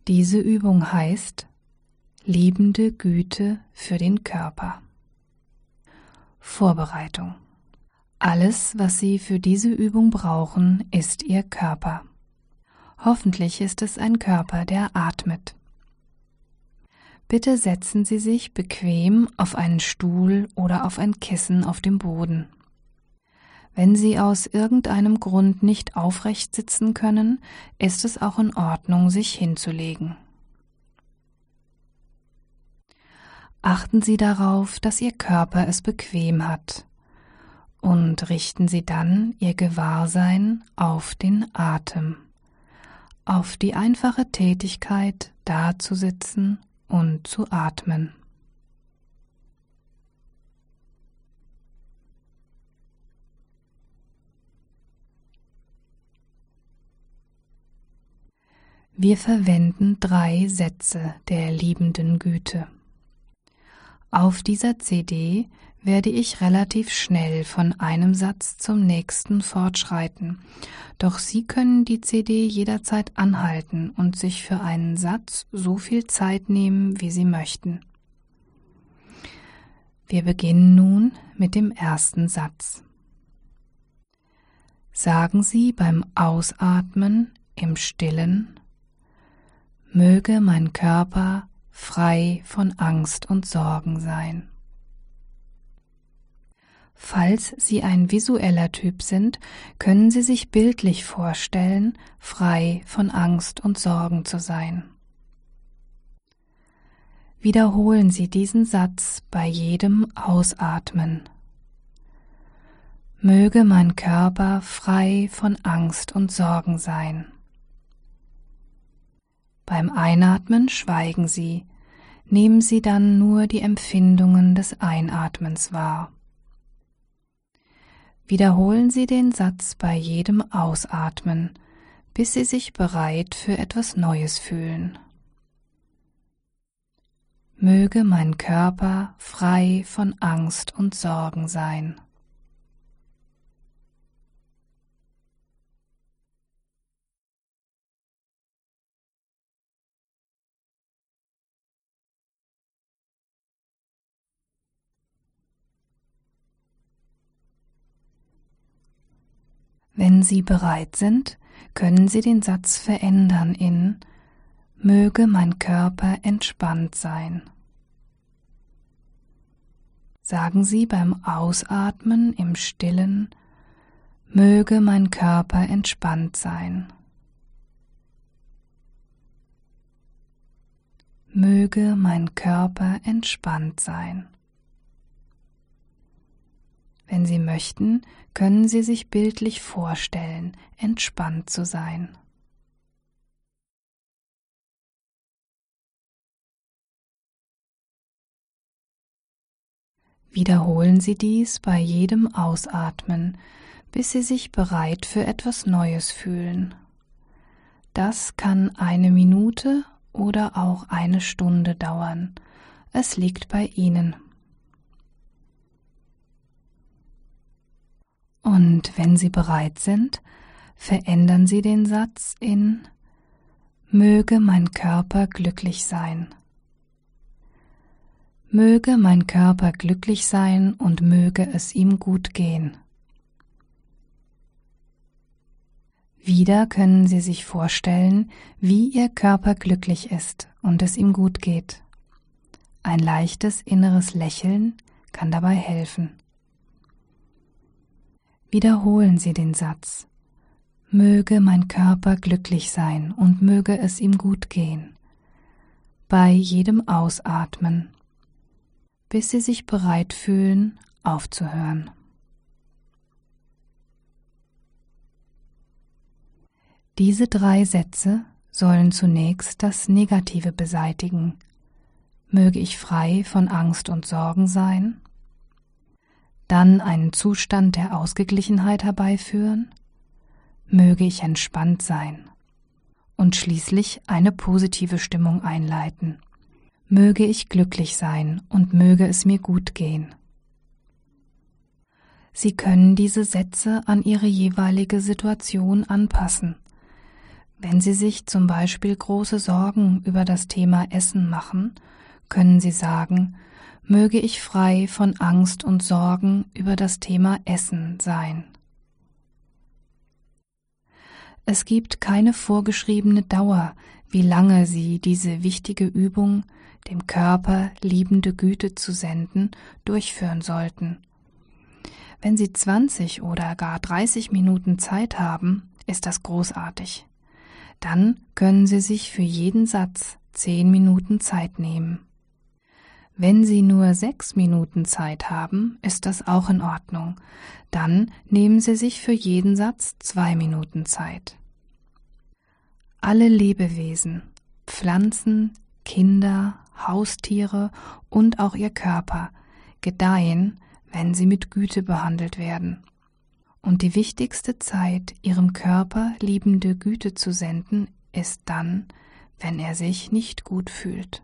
Diese Übung heißt liebende Güte für den Körper. Vorbereitung. Alles, was Sie für diese Übung brauchen, ist Ihr Körper. Hoffentlich ist es ein Körper, der atmet. Bitte setzen Sie sich bequem auf einen Stuhl oder auf ein Kissen auf dem Boden. Wenn Sie aus irgendeinem Grund nicht aufrecht sitzen können, ist es auch in Ordnung, sich hinzulegen. Achten Sie darauf, dass Ihr Körper es bequem hat und richten Sie dann Ihr Gewahrsein auf den Atem, auf die einfache Tätigkeit, dazusitzen und zu atmen. Wir verwenden 3 Sätze der liebenden Güte. Auf dieser CD werde ich relativ schnell von einem Satz zum nächsten fortschreiten, doch Sie können die CD jederzeit anhalten und sich für einen Satz so viel Zeit nehmen, wie Sie möchten. Wir beginnen nun mit dem ersten Satz. Sagen Sie beim Ausatmen im Stillen: Möge mein Körper frei von Angst und Sorgen sein. Falls Sie ein visueller Typ sind, können Sie sich bildlich vorstellen, frei von Angst und Sorgen zu sein. Wiederholen Sie diesen Satz bei jedem Ausatmen. Möge mein Körper frei von Angst und Sorgen sein. Beim Einatmen schweigen Sie, nehmen Sie dann nur die Empfindungen des Einatmens wahr. Wiederholen Sie den Satz bei jedem Ausatmen, bis Sie sich bereit für etwas Neues fühlen. Möge mein Körper frei von Angst und Sorgen sein. Wenn Sie bereit sind, können Sie den Satz verändern in Möge mein Körper entspannt sein. Sagen Sie beim Ausatmen im Stillen: Möge mein Körper entspannt sein. Möge mein Körper entspannt sein. Wenn Sie möchten, können Sie sich bildlich vorstellen, entspannt zu sein. Wiederholen Sie dies bei jedem Ausatmen, bis Sie sich bereit für etwas Neues fühlen. Das kann 1 Minute oder auch 1 Stunde dauern. Es liegt bei Ihnen. Und wenn Sie bereit sind, verändern Sie den Satz in Möge mein Körper glücklich sein. Möge mein Körper glücklich sein und möge es ihm gut gehen. Wieder können Sie sich vorstellen, wie Ihr Körper glücklich ist und es ihm gut geht. Ein leichtes inneres Lächeln kann dabei helfen. Wiederholen Sie den Satz: Möge mein Körper glücklich sein und möge es ihm gut gehen. Bei jedem Ausatmen, bis Sie sich bereit fühlen, aufzuhören. Diese 3 Sätze sollen zunächst das Negative beseitigen. Möge ich frei von Angst und Sorgen sein. Dann einen Zustand der Ausgeglichenheit herbeiführen. Möge ich entspannt sein. Und schließlich eine positive Stimmung einleiten. Möge ich glücklich sein und möge es mir gut gehen. Sie können diese Sätze an Ihre jeweilige Situation anpassen. Wenn Sie sich zum Beispiel große Sorgen über das Thema Essen machen, können Sie sagen: Möge ich frei von Angst und Sorgen über das Thema Essen sein. Es gibt keine vorgeschriebene Dauer, wie lange Sie diese wichtige Übung, dem Körper liebende Güte zu senden, durchführen sollten. Wenn Sie 20 oder gar 30 Minuten Zeit haben, ist das großartig. Dann können Sie sich für jeden Satz 10 Minuten Zeit nehmen. Wenn Sie nur 6 Minuten Zeit haben, ist das auch in Ordnung. Dann nehmen Sie sich für jeden Satz 2 Minuten Zeit. Alle Lebewesen, Pflanzen, Kinder, Haustiere und auch ihr Körper gedeihen, wenn sie mit Güte behandelt werden. Und die wichtigste Zeit, ihrem Körper liebende Güte zu senden, ist dann, wenn er sich nicht gut fühlt.